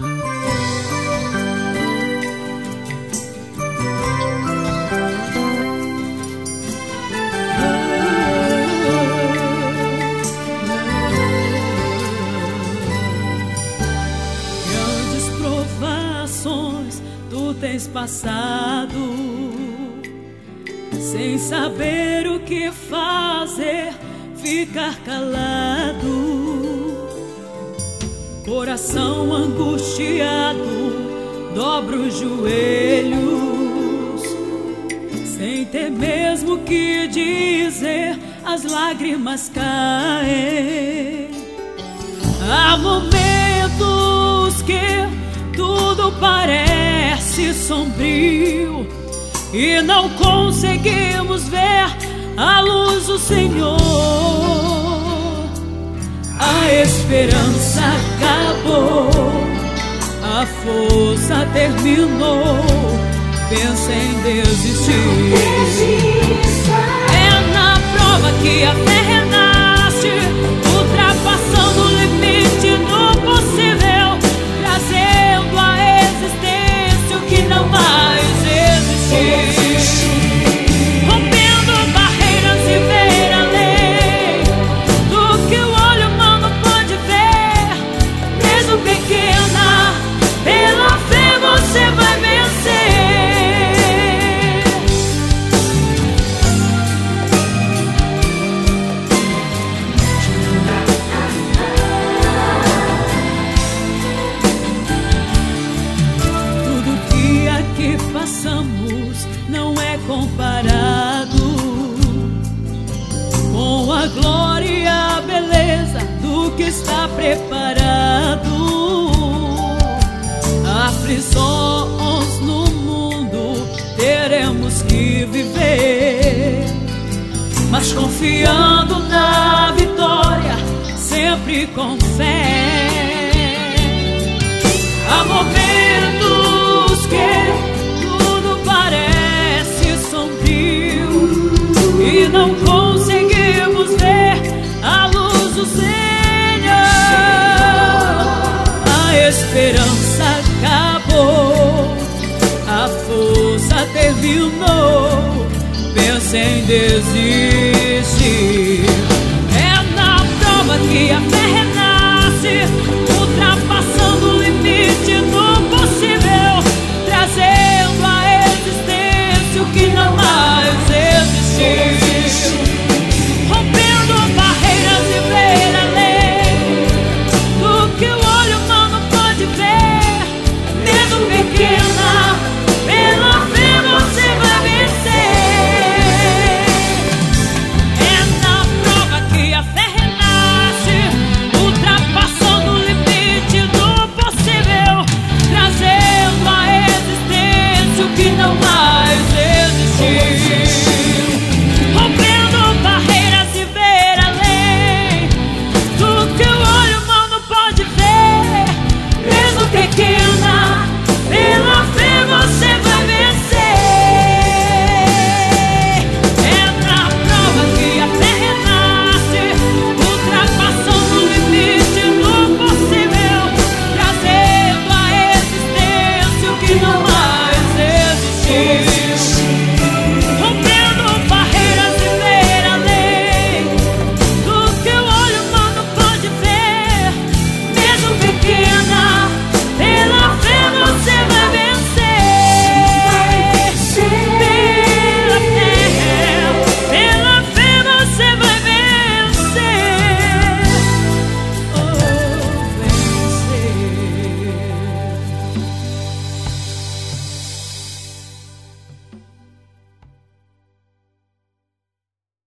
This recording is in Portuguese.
Grandes provações tu tens passado, sem saber o que fazer, ficar calado. Coração angustiado, dobra os joelhos, sem ter mesmo que dizer, as lágrimas caem. Há momentos que tudo parece sombrio e não conseguimos ver a luz do Senhor. A esperança acabou, a força terminou, pensa em desistir. É na prova que a fé renasce, ultrapassando o limite do possível, trazendo à existência o que não mais existiu. Não é comparado com a glória e a beleza do que está preparado. Aflições no mundo teremos que viver, mas confiando na vitória, sempre com fé. Há momentos que e não conseguimos ver a luz do Senhor. A esperança acabou, a força terminou, pensa em desistir. É na prova que a fé